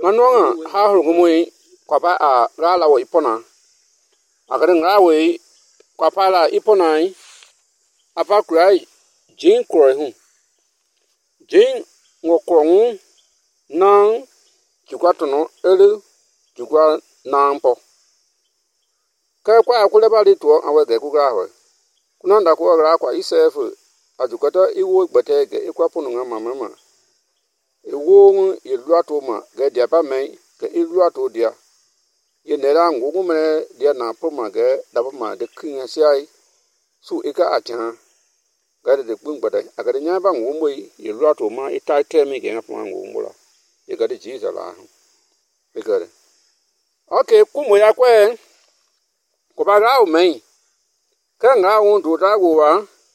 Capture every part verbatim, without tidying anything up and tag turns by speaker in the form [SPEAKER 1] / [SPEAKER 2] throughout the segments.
[SPEAKER 1] nganonga ha hol gumui kwapa a gala wo ipona akare ngawe kwapa la iponai apa kurai jin kro hu jin ngokrongu nang jukwatono ele jukwa nampo ka kwa akule bali to awege ku ga ho kunanda ko gra kwa isef ajukata iwo gbetege ikwapunu nga mama iwo iluato ma ga dia pa men ka iluato dia ye nera ngugu me dia na poma ga da ma de kinya sai su ika acha ga de gbungbada agade nya ba ngumbo iluato ma ita temi ge ngapa ngumbo ye ga de jiza la ikare okay kumo ya kwe ko ba ga o men ka nga won do ta go wa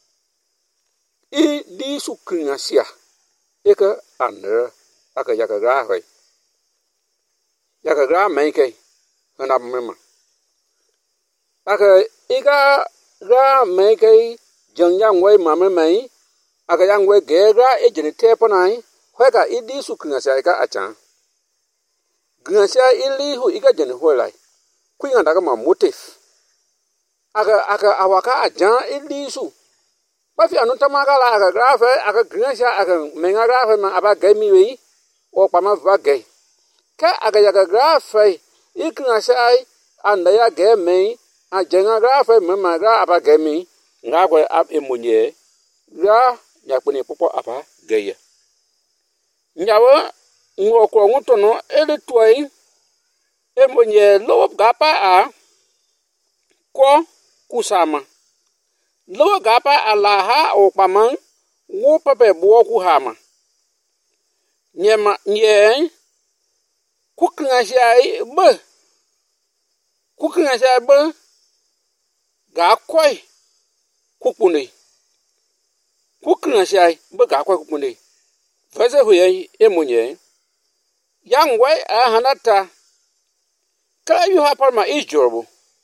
[SPEAKER 1] i di su kinya sia eka andre aka yaka ga hai yaka ga men kai ana mema aka iga ga men kai jang yang wai mama mai aka yang wai ge ga e jini te panai hwa ka i di su kinya sia eka acha kinya sia ili hu iga jini ho lai kuinga daga ma motif aka aka awaka ajan ili su ba fi anu tamaga la aka grafe aka gresha aka menga grafe ma aba gemi wi o pama va ge ka aka ya grafe iknasha ai anda ya gemi a jenga grafe mama gra aba gemi nga kwe ab emunye gra nyakponi popo aba geye nyawo ngoko ngutono ele twai emunye lo gapa a ko kusama lo gapa alaha o paman wo pepe bo ku hama nyema nye kukna shai be kukna shai be ga koi kukune kukna shai be ga koi kukune vese huye emunye yang wai a hanata kala yu hapar ma ijorbo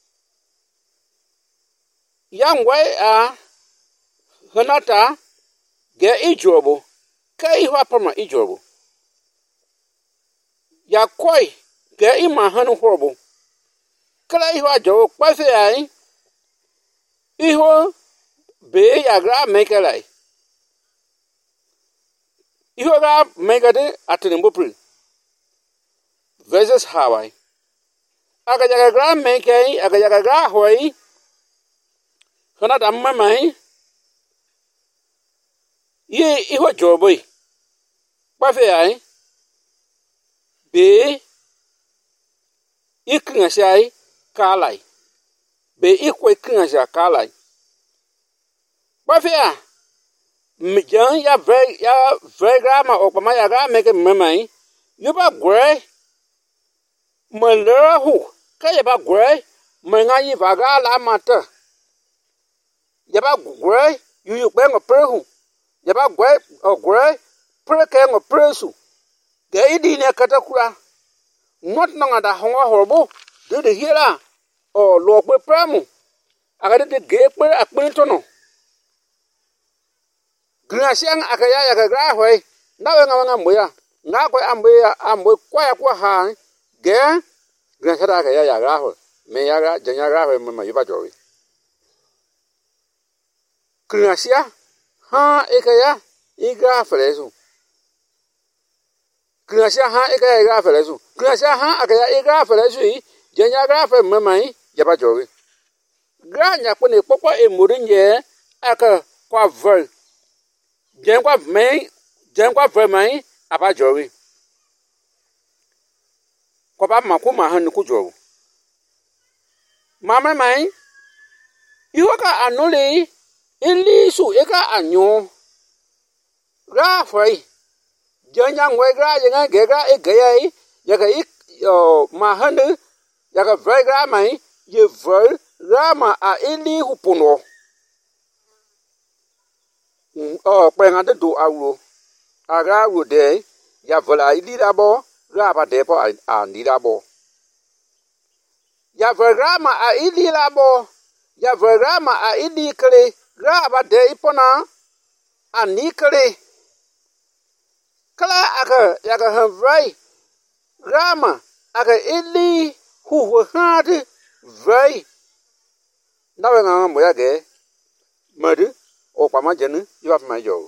[SPEAKER 1] yang wai a hanata ge ijobo kai hwa pama ijobo ya koi ge ima hanu horbo kala ihwa jo kwase ai iho be ya gra mekelai iho ga megade atenbo pri versus hawai aga jaga gra mekai aga jaga gra hoi kana damma mai ye iho joboy ba fe ai be ikna sai kalai be ikwe ikna ja kalai ba fe a mjan ya ve ya vegrama o pama ya ga meke mamai yo ba gre malehu ka ya ba gre manga yi vaga la mata yaba gwe yu yu kwe ngo prehu yaba gwe o gwe pre ke ngo presu ge idi ne katakura not nanga da honga horbo de de hira o lo kwe premu aga de ge kwe akpin tono grasian aga ya ya gra hwe na we nga nga moya na kwe ambe ya ambe kwa ya kwa ha ge grasian aga ya ya gra hwe me ya gra janya gra hwe me yuba jowi Gracia ha ekaya igra felesu Gracia ha ekaya igra felesu Gracia ha akaya igra felesu yi jenya gra fe mamai yaba jowi granya pone popo emurinye aka kwa ver jenkwa mai jenkwa ver mai aba jowi kwa ba makuma han ku jowi mama mai ihoka anuli ili su eka anyo ra fai janya ngwe gra yenga gega e gaya yi yaga ik yo ma hanu yaga vai gra mai ye vai ra ma a ili hupuno o pe nga de do awo aga wo de ya vola ili dabo ra ba de po a ni dabo ya vai gra ma a ili labo ya vai gra ma a ili kle gra ba de ipona anikere kala aka yaga han vai Rama aka ili hu hu hard vai na we nga mo ya ge madu o pa ma jenu yiba pa ma jo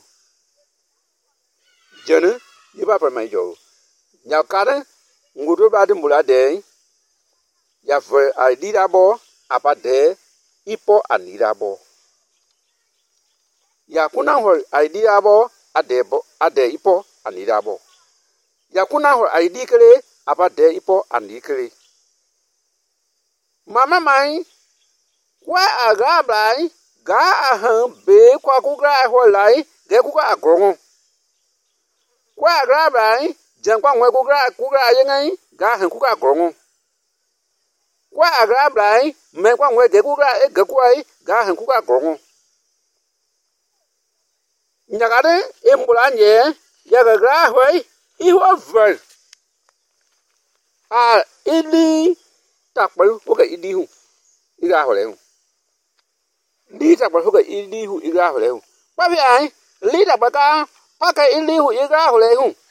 [SPEAKER 1] jenu yiba pa ma jo nya kare ngudo ba de mula de ya ve a dira bo apa de ipo anira bo ya kuna ho idea bo ade bo ade ipo anira bo ya kuna ho idea kere apa de ipo anikere mama mai kwa aga bai ga ahan be kwa ku gra ho lai ge ku ga agro kwa aga bai jan kwa nwe ku gra ku gra yen ga han ku ga agro kwa aga bai me kwa nwe ge ku gra e ge ku ai ga han ku ga agro nyagade embula nye ya ga gra hoi I ho ver a ili takpalu ho ga ili hu ira ho le hu li takpalu ho ga ili hu ira ho le hu pa bi ai li da ba ka pa ka ili hu ira ho le hu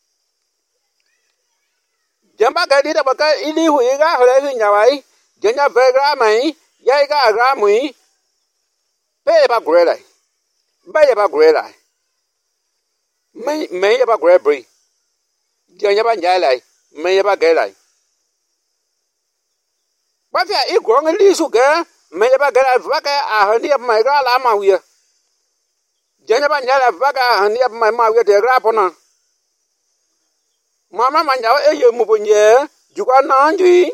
[SPEAKER 1] jamba ga li da ba ka ili hu ira ho le hu nya wai jenya ve gra mai ya ga gra mui pe ba gre lai ba ya ba gre lai mai mai ya ba gre bri jenya ba nya lai mai ya ba ge lai ba fi I gro ngi li su ge mai ya ba ge lai va ka a ha ni mai ga la ma wi jenya ba nya lai va ka ha ni mai ma wi de gra pona mama ma nya e ye mu bo nye ju kwa na nji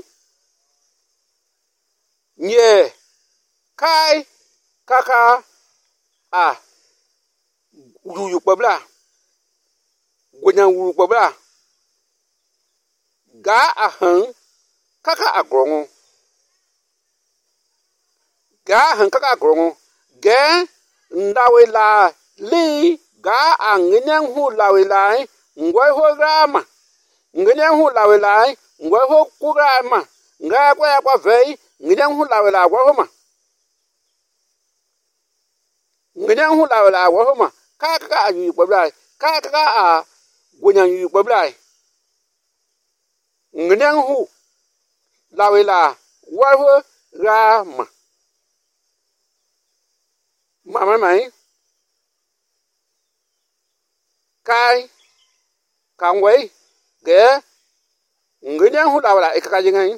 [SPEAKER 1] nye kai kaka a yu yu pabla gwenyan wu pabla ga ahan kaka agrongo ga ahan kaka agrongo ge ndawe la li ga angenyan hu lawe lai ngwe ho grama ngenyan hu lawe lai ngwe ho ku grama nga kwa ya kwa vei ngenyan hu lawe la wa ho ma ngenyan hu lawe la wa ho ma ka ka ayu pabla ka ka a gwenyan yu pabla ngenyan hu lawe la wa ho grama mama mai kai kang wei ge ngenyan hu lawe la ikaka jingai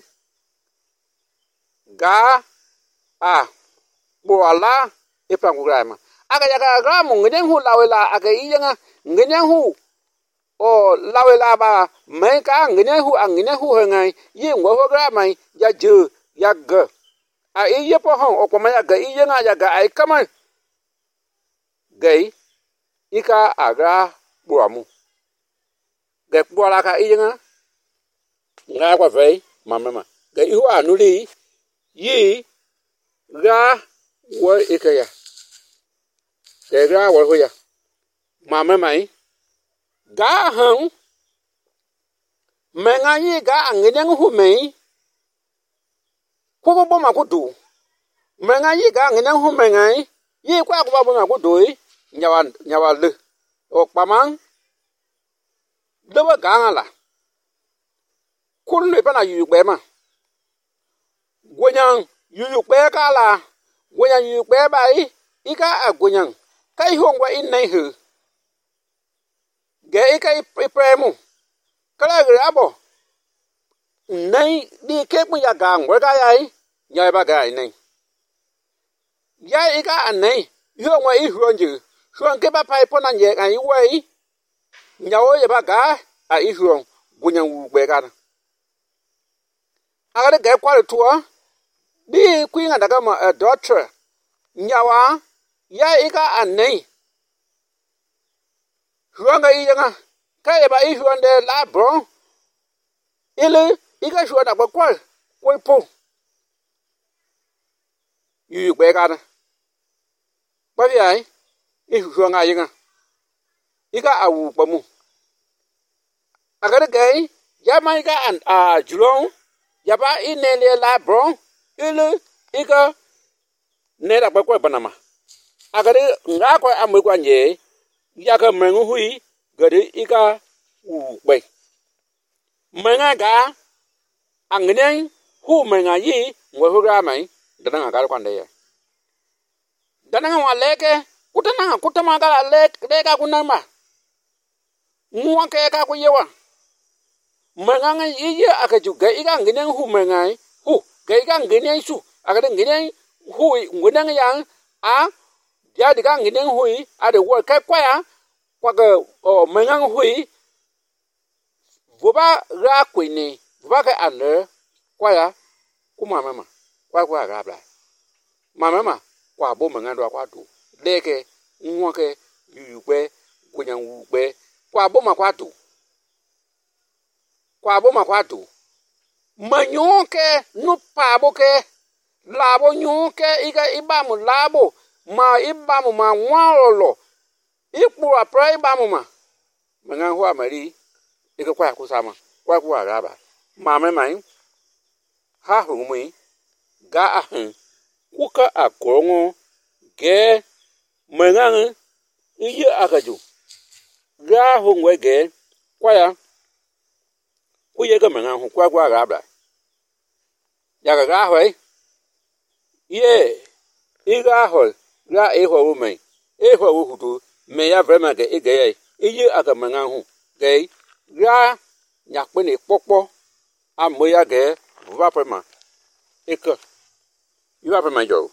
[SPEAKER 1] ga a bo ala ipang grama aga yaga grama ngenyan hu lawe la aga iyanga ngenyan hu o lawe la ba mai ka ngenyan hu ang ngenyan hu hengai yi ngwa ho grama ya ju ya ge a iye po hon o ko ma ya ga iyanga ya ga ai kama gai ika aga buamu ge buala ka iyanga nga kwa vei mama ma ge ihu anuli yi ga wo ikaya ge ga wo ho ya mama mai ga han menga yi ga angenyan hu mei ko bo ma ko du menga yi ga angenyan hu mengai yi kwa ko bo ma ko du nyawa nyawa le o pamang le ba ga la kun le pa na yu gbe ma gwenyan yu gbe ka la gwenyan yu gbe bai ika agwenyan kai hongwa in nei hu ge ika ipremu kala grabo nei di ke mu ya gang wa ga yai nya ba ga nei ya ika anei yo wa I huonju huon ke ba pai pona nye ai wei nya o ye ba ga a I huon gwenyan wu gbe ga aga ge kwa tuo di kwinga daga ma a daughter nyawa ya ika anei huanga iyanga ka e ba I huonde la bro ile ika huona kwa kwa kwa po yu gbe ga na ba bi ai I huanga iyanga ika awu pamu aga ge ya mai ga an a julong ya ba inele la bro ile ika ne da kwa banama agare nga kwa amwe kwa nye ya ka mengu hui gare ika u bai menga ga angne hu menga yi ngwe hu ga mai dana ga kwande ya dana wa leke kutana kutama ga lek leka kunama muwa ke ka ku yewa menga yi yi aka ju ga iga ngne hu menga hu ga iga ngne su aka ngne hu ngwe yang a ya diga ngne hu a de wo ka kwa ya kwa ga o menga hu voba ra kwini voba ka ane kwa ya kuma mama kwa kwa ga bla mama kwa bo menga ndo kwa do leke nwa ke yugbe kunya ugbe kwa bo ma kwa do kwa bo ma kwa do manyoke no pa bo ke labo nyoke iga ibamu labo ma ibamu ma nwalolo ipu apra ibamu ma menga ho amari ike kwa kusama kwa kwa raba mama mai ha humi ga ahun kuka akorongo ge menga iye akaju ga hungwe ge kwa ya kuye ga menga hu kwa kwa raba ya ga ga hoi ye iga hol ga e ho mai e ho hutu me ya vrema ge ige iye aka menga hu ge ga nyakpe ni popo amoya ge va prema eke iwa prema jo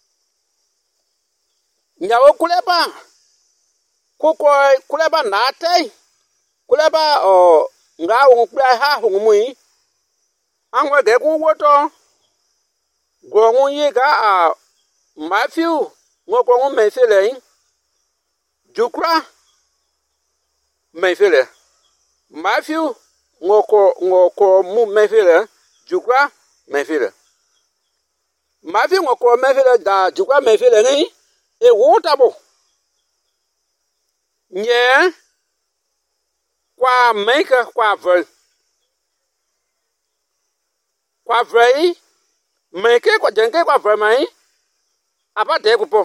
[SPEAKER 1] nyawo kuleba koko kuleba nate kuleba o nga wo kula ha hu mui anwe ge ku woto go ngun yi ga a Matthew ngo ko ngun me fele jukra me fele Matthew ngoko ngoko mu mefile jukwa mefile Matthew ngoko mefile da jukwa mefile ni e wotabo nye kwa make kwa ver kwa ver make kwa jenge kwa ver mai abade kupo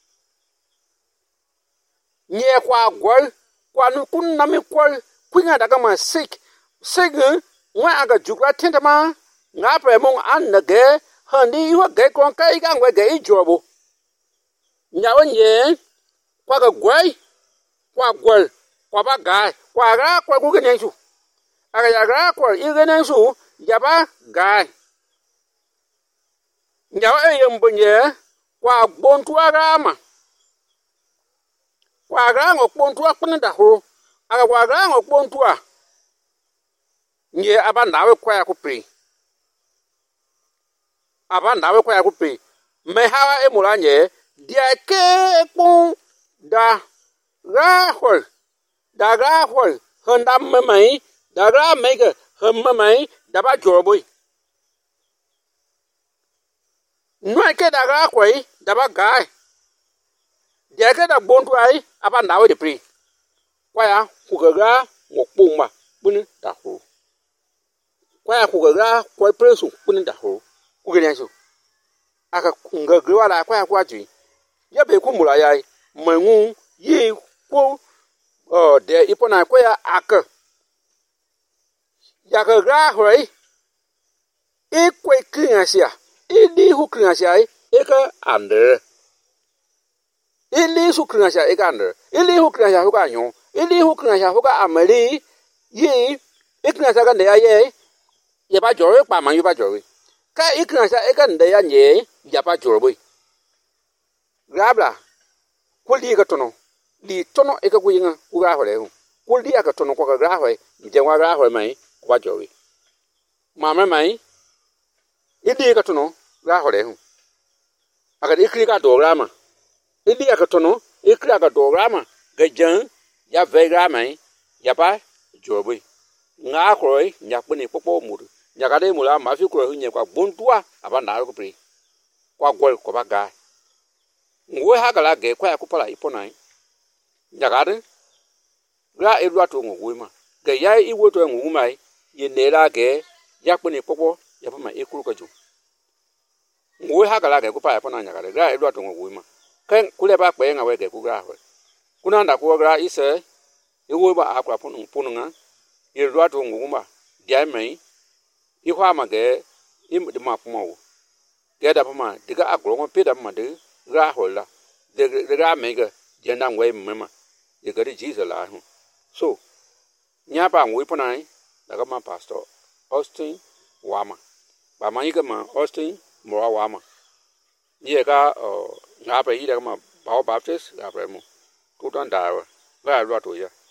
[SPEAKER 1] nye kwa gol kwa nukun na mi kwa kwinga daga ma sik sik wa aga jukra tentama nga pre mong an na ge handi wa ge kon kai ga ngwe ge jobo nyawo nye kwa ga gwai kwa gwal kwa ba ga kwa ga kwa gu ge su aga ya ga kwa i ge su ya ba ga nyawo e yembo nye kwa bontu aga ma kwa ga ngo pontu akpun da ho aga kwa ga ngo pontu a nye aba nawe kwa ya kupri aba nawe kwa ya kupri me hawa e mulanye dia ke pon da ga hol da ga hol honda me mai da ga me ke hom mai da ba joboy no ke da ga kwai da ba ga dia ke da bontu ai aba nawe de pri kwa ya kugaga ngokpuma buni da ho kwa ya kugaga kwa presu buni da ho kugenya so aka ngagri wala kwa ya kwa ji ya be kumula yai mangu yi ko o de ipona kwa ya aka ya ga ga hoi e kwa kriasia e di hu kriasia e ka ande ili su kriasia e ka ande ili hu kriasia hu ka nyo ili hu kriasia hu ka amali yi e kriasia ka ne ya ye ye ba jore pa man yu ba jore ka e kriasia e ka nde ya nye ya ba jore boy grabla kuli ka tono li tono e ka kuyinga ku ga hore hu kuli ka tono ko ka ga hore je wa ga hore mai ko ba jore mama mai idi ka tono ga hore hu aka ikri ka do grama idi ka tono ikri ka do grama ga jan ya ve grama ya ba jore nga kroi nya kpini popo muru nya ka de mura ma fi kroi nya kwa bontua aba na ko pri kwa gol ko ba ga ngwe ha gala ge kwa ya kupala iponai nya ga de ra e lwa to ngwe ma ge ya i wo to ngwe mai ye ne la ge ya kpini popo ya pa ma e kuru ko ju ngwe ha gala ge kupala ipona nya ga de ra e lwa to ngwe ma kan kule ba pe nga we ge ku ga ho kuna nda ko ga ise e wo ba akwa ponu ponu nga ye lwa to nguma diamond, you have my gay, him the map mo. Get up my, the guy grown pit of my do, grahola, the guy maker, Jendam way, mamma, you got a Jesus. So, Nyapa weaponine, the government pastor, Austin, Wama. By my Austin, Mora Wama. Yega or Napa Idama, Bow Baptist, Gabremo. Good on Dara. Very lot to you.